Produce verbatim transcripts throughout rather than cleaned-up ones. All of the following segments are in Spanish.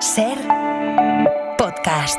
Ser Podcast.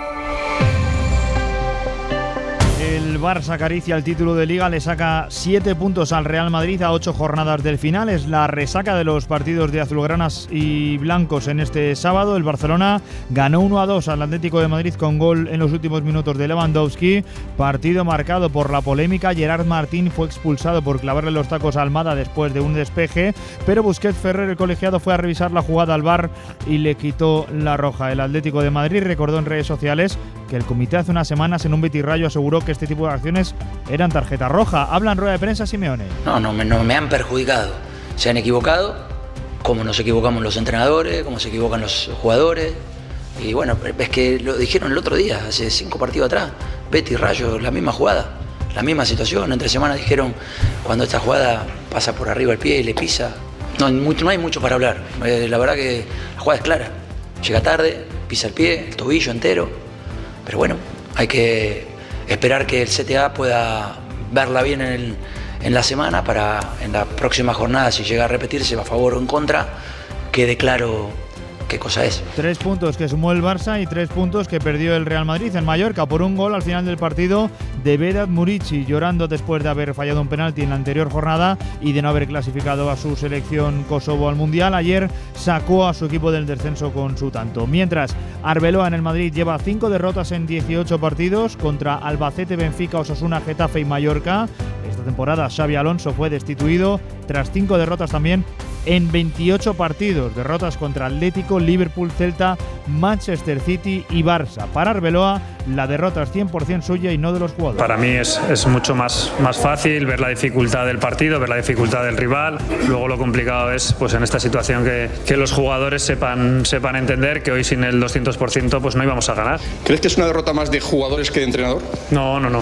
El Barça acaricia el título de Liga, le saca siete puntos al Real Madrid a ocho jornadas del final. Es la resaca de los partidos de azulgranas y blancos en este sábado. El Barcelona ganó uno a dos al Atlético de Madrid con gol en los últimos minutos de Lewandowski. Partido marcado por la polémica. Gerard Martín fue expulsado por clavarle los tacos a Almada después de un despeje, pero Busquets Ferrer, el colegiado, fue a revisar la jugada al V A R y le quitó la roja. El Atlético de Madrid recordó en redes sociales que el comité hace unas semanas en un Betis Rayo aseguró que este tipo de acciones eran tarjeta roja. Habla en rueda de prensa Simeone. No, no me, no me han perjudicado. Se han equivocado, como nos equivocamos los entrenadores, como se equivocan los jugadores. Y bueno, es que lo dijeron el otro día, hace cinco partidos atrás. Betis Rayo, la misma jugada, la misma situación. Entre semanas dijeron, cuando esta jugada pasa por arriba el pie y le pisa. No, no hay mucho para hablar. La verdad que la jugada es clara. Llega tarde, pisa el pie, el tobillo entero. Pero bueno, hay que esperar que el C T A pueda verla bien en, el, en la semana para en la próxima jornada, si llega a repetirse a favor o en contra, quede claro qué cosa es. Tres puntos que sumó el Barça y tres puntos que perdió el Real Madrid en Mallorca por un gol al final del partido de Vedat Murici, llorando después de haber fallado un penalti en la anterior jornada y de no haber clasificado a su selección Kosovo al Mundial. Ayer sacó a su equipo del descenso con su tanto. Mientras, Arbeloa en el Madrid lleva cinco derrotas en dieciocho partidos contra Albacete, Benfica, Osasuna, Getafe y Mallorca. Esta temporada Xabi Alonso fue destituido tras cinco derrotas también en veintiocho partidos, derrotas contra Atlético, Liverpool, Celta, Manchester City y Barça. Para Arbeloa, la derrota es cien por ciento suya y no de los jugadores. Para mí es, es mucho más, más fácil ver la dificultad del partido, ver la dificultad del rival. Luego lo complicado es, pues en esta situación, que, que los jugadores sepan, sepan entender que hoy sin el doscientos por ciento pues no íbamos a ganar. ¿Crees que es una derrota más de jugadores que de entrenador? No, no, no.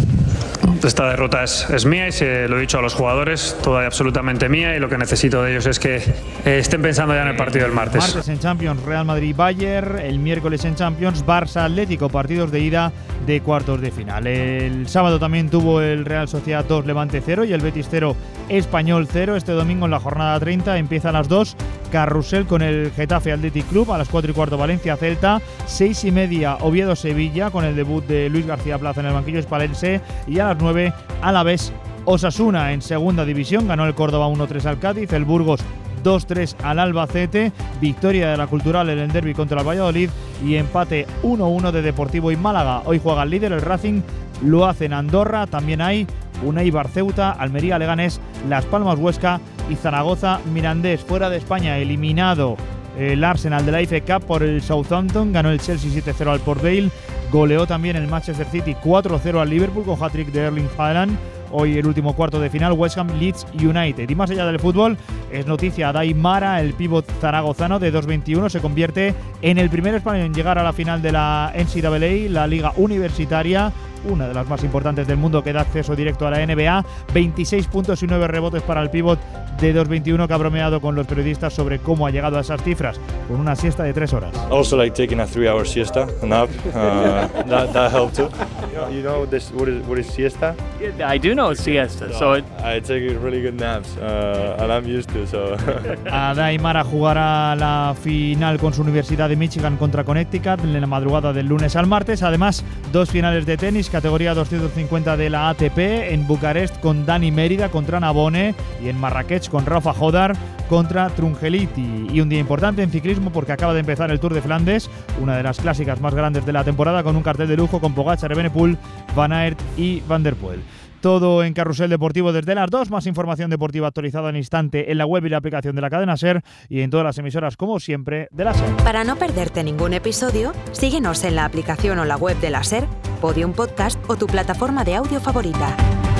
Esta derrota es, es mía y se lo he dicho a los jugadores, toda y absolutamente mía, y lo que necesito de ellos es que eh, estén pensando ya en el partido del martes. Martes en Champions, Real Madrid-Bayern, el miércoles en Champions, Barça-Atlético, partidos de ida de cuartos de final. El sábado también tuvo el Real Sociedad dos, Levante cero y el Betis cero, Español cero. Este domingo en la jornada treinta empieza a las dos, Carrusel con el Getafe Athletic Club, a las cuatro y cuarto Valencia-Celta, seis y media Oviedo-Sevilla con el debut de Luis García Plaza en el banquillo hispalense, y a las nueve Alavés Osasuna. En segunda división ganó el Córdoba uno tres al Cádiz, el Burgos dos tres al Albacete, victoria de la Cultural en el derbi contra el Valladolid y empate uno uno de Deportivo y Málaga. Hoy juega el líder, el Racing, lo hace en Andorra. También hay un Eibar Ceuta, Almería Leganés, Las Palmas Huesca y Zaragoza Mirandés. Fuera de España, eliminado el Arsenal de la F A Cup por el Southampton, ganó el Chelsea siete cero al Port Vale, goleó también el Manchester City cuatro cero al Liverpool con hat-trick de Erling Haaland. Hoy el último cuarto de final, West Ham Leeds United. Y más allá del fútbol, es noticia, Dai Mara, el pívot zaragozano de dos veintiuno, se convierte en el primer español en llegar a la final de la N C A A, la liga universitaria, una de las más importantes del mundo, que da acceso directo a la N B A. veintiséis puntos y nueve rebotes para el pívot de dos veintiuno, que ha bromeado con los periodistas sobre cómo ha llegado a esas cifras, con una siesta de tres horas. Also like taking a three hour siesta, a nap, uh, that, that helped too. You know this, what is, what is siesta? Yeah, I do know siesta, so, so it... I take really good naps, uh, and I'm used to, so... Dai Mara jugará la final con su Universidad de Michigan contra Connecticut en la madrugada del lunes al martes. Además, dos finales de tenis, categoría doscientos cincuenta de la A T P, en Bucarest con Dani Mérida contra Nabone y en Marrakech con Rafa Jodar contra Trungeliti. Y un día importante en ciclismo porque acaba de empezar el Tour de Flandes, una de las clásicas más grandes de la temporada, con un cartel de lujo con Pogačar, Evenepoel, Van Aert y Van der Poel. Todo en Carrusel Deportivo desde las dos. Más información deportiva actualizada en instante en la web y la aplicación de la cadena SER y en todas las emisoras, como siempre, de la SER. Para no perderte ningún episodio, síguenos en la aplicación o la web de la SER, Podium Podcast o tu plataforma de audio favorita.